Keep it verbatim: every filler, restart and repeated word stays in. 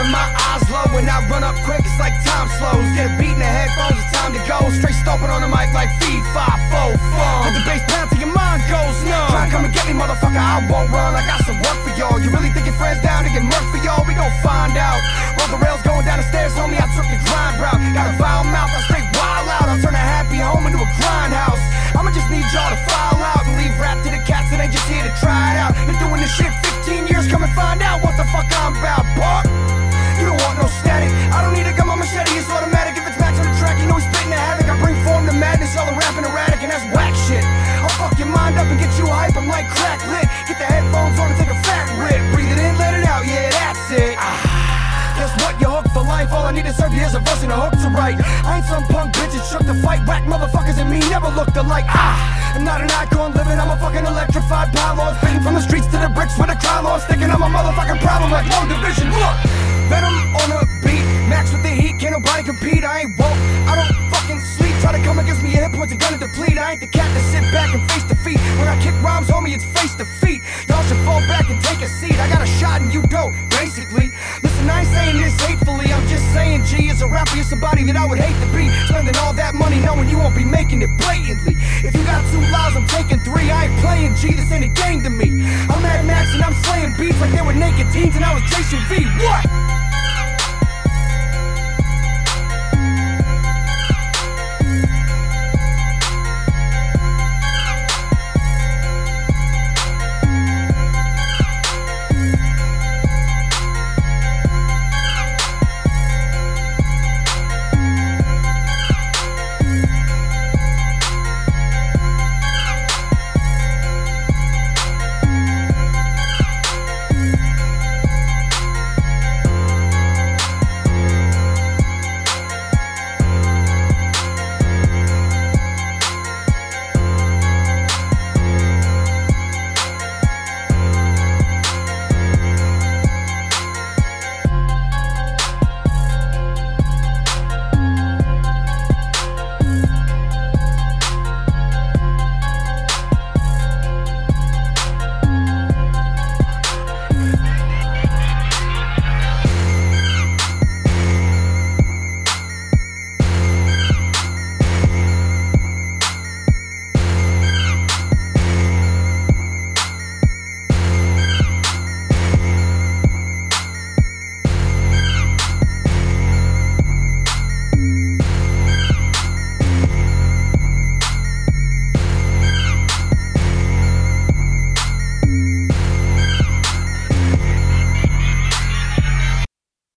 keeping my eyes low. When I run up quick, it's like time slows. Get a beat in the headphones, it's time to go. Straight stomping on the mic like feed, five, four, fun. Let the bass pound till your mind goes numb. Try and come and get me, motherfucker, I won't run. I got some work for y'all. You really think your friends down to get murked for y'all? We gon' find out. Roll the rails going down the stairs, homie, I took the grind route. Got a vile mouth, I straight wild out. I'll turn a happy home into a grindhouse. I'ma just need y'all to file out and leave rap to the cats that ain't just here to try it out. Been doing this shit fifteen years, come and find out what the fuck I'm about, Buck. You don't want no static, I don't need a gun, my machete is automatic. If it's match on the track, you know he's spitting the havoc. I bring form to madness, y'all are rapping erratic, and that's whack shit. I'll fuck your mind up and get you hype, I'm like crack lit. Get the headphones on and take a fat rip. Breathe it in, let it out, yeah, that's it. Ah. Guess what, you're hooked for life. All I need to serve you is a verse and a hook to write. I ain't some punk bitch that shook to fight. Whack motherfuckers and me never looked alike. Ah, I'm not an icon living, I'm a fucking electrified pylon. Spitting from the streets to the bricks with a crowd on. Sticking on my motherfucking problem like long division. Look, Venom on a beat, max with the heat, can't nobody compete. I ain't woke, I don't fucking sleep. Try to come against me, hit points and gun to deplete. I ain't the cat to sit back and face defeat. When I kick rhymes, homie, it's face to feet. Y'all should fall back and take a seat. I got a shot and you don't, basically. Listen, I ain't saying this hatefully, I'm just saying G is a rapper, you're somebody that I would hate to be. Spending all that money knowing you won't be making it blatantly. If you got two lives, I'm taking three. I ain't playing G, this ain't a game to me. I'm Mad Max and I'm slaying beats like they were naked teens and I was Jason V. What?